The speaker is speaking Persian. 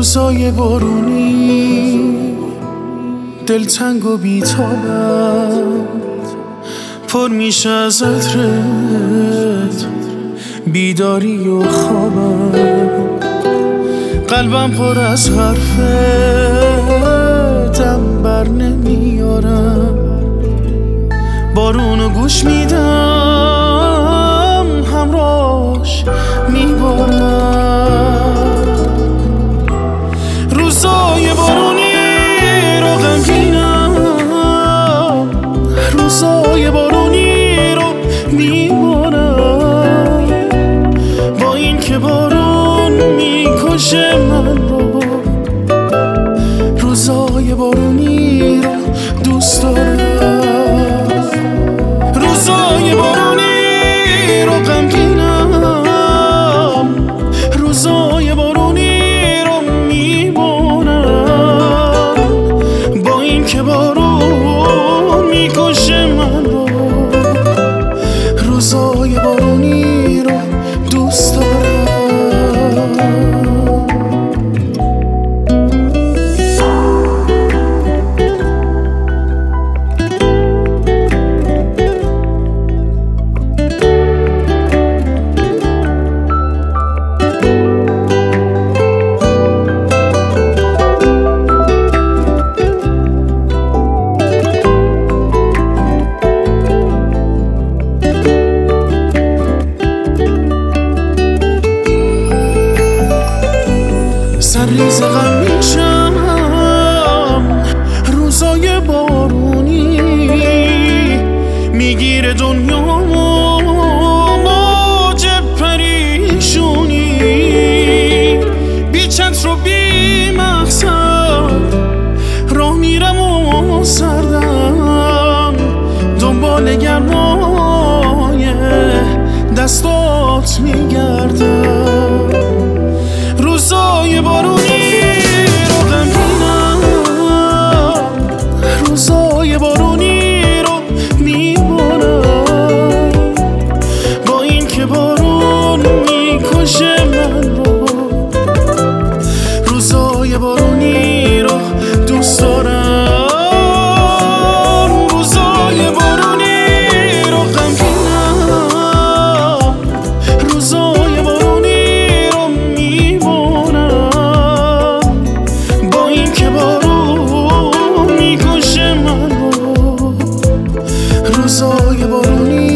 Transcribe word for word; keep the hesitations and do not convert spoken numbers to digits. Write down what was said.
روزای بارونی دلتنگ و بی‌تابم، پر میشه از عطرت بیداری و خوابم. قلبم پر از حرفتم بر نمیارم، بارونو گوش میدم همراهش میبارم. روزای بارونی رو غمگینم، روزای بارونی رو میبارم. با این که بارون میکشه من رو، روزای بارونی رو دوست دارم. روزای بارونی رو غمگینم، روزای بارونی رو میبارم. با این که بارون میکشه من رو، روزای بارونی رو دوست دارم. سرریز غم میشم روزای بارونی، میگیره دنیامو موج پریشونی. بی چتر و بی مقصد راه میرم و سردم، دنبال گرمای دستات میگردم. روزای بارونی رو غمگینم، روزای بارونی رو میبارم. با این که بارون میکشه من رو، روزای بارونی رو دوست دارم. روزای بارونی رو غمگینم، روزای بارونی رو میبارم. با این که بارون میکشه من رو، روزای بارونی